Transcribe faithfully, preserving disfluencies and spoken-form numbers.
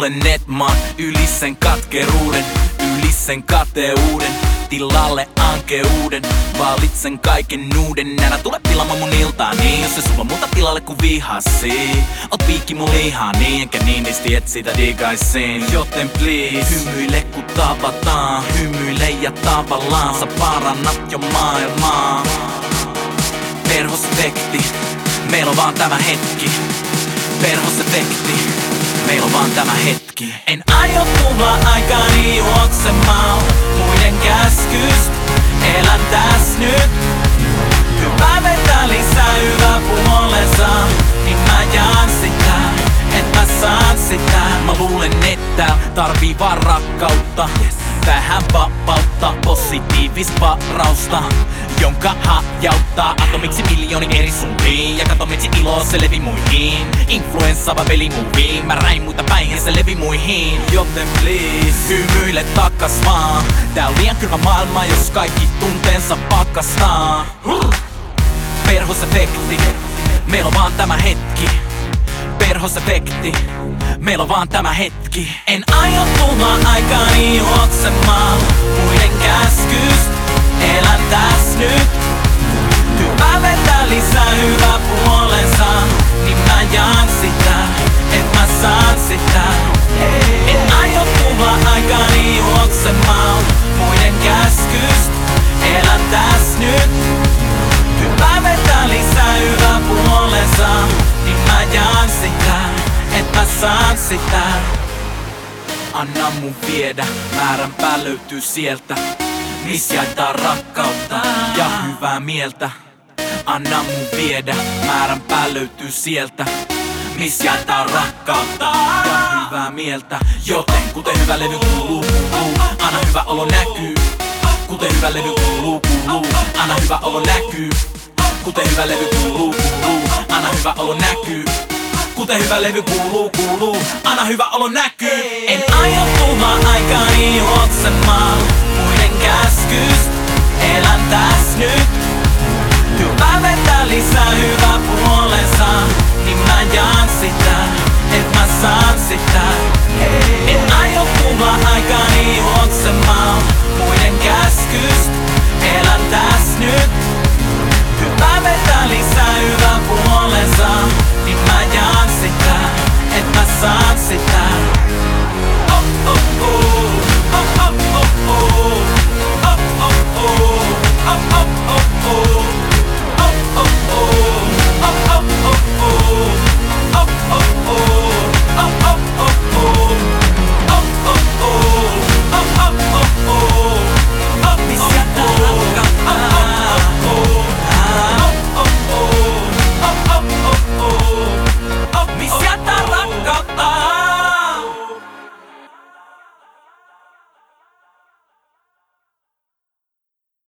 luulen et mä oon yli sen katkeruuden, yli sen kateuden, tilalle ankeuden. Valitsen kaiken uuden, älä tule pilaamaan mun iltaa niin. Jos se sulla muuta tilalle ku vihasi, oot piikki mun lihaa niin, enkä niin niisti et sitä digaisin. Joten please, hymyile ku tavataan, hymyile ja tavallaan sä parannat jo maailmaa. Perhosefekti, meillä on vaan tämä hetki. Perhosefekti, meillä on vaan tämä hetki. En aio tulla aikani juoksemaan muiden käskystä. Elän täs nyt. Hyvä vetää lisää hyvä puolensa, niin mä jaan sitä, et mä saan sitä. Mä luulen, että tarvii vaan rakkautta, vähän vapautta, positiivista varausta, jonka hajauttaa atomiksi miljoonin eri suuntiin. Ja kato miksi ilo se levi muihin, influenssava pelimuviin. Mä räin muita päin ja se levi muihin. Joten please, hymyile takas vaan. Tää on liian kylmä maailma, jos kaikki tunteensa pakastaa. Perhosefekti, meillä on vaan tämä hetki. Perhosefekti, meillä on vaan tämä hetki. En aio tulla aikani juoksemaan muiden käskystä. Elän täs nyt. Hyvä vetää lisää hyvä puolensa, niin mä jaan sitä, et mä saan sitä. En aio tulla aikani juoksemaan muiden käskystä. Elän täs nyt. Hyvä vetää lisää hyvä puolensa, niin mä jaan sitä, et mä saan sitä. Anna mun viedä, määränpää löytyy sieltä, missä jaetaan rakkautta ja hyvää mieltä. Anna mun viedä, määränpää löytyy sieltä, missä jaetaan rakkautta ja hyvää mieltä. Joten kuten hyvä levy kuuluu, kuuluu, anna hyvä olo näkyy. Kuten hyvä levy kuuluu, kuuluu, anna hyvä olo näkyy. Kuten hyvä levy kuuluu, kuuluu, anna hyvä olo näkyy. Kuten hyvä levy kuuluu, kuuluu, anna hyvä olo näkyy. En aio tulla aikani juoksemaan muiden käskystä. Elän täs nyt. Hyvä vetää lisää hyvä puolensa, niin mä jaan sitä, et mä saan sitä. Hey.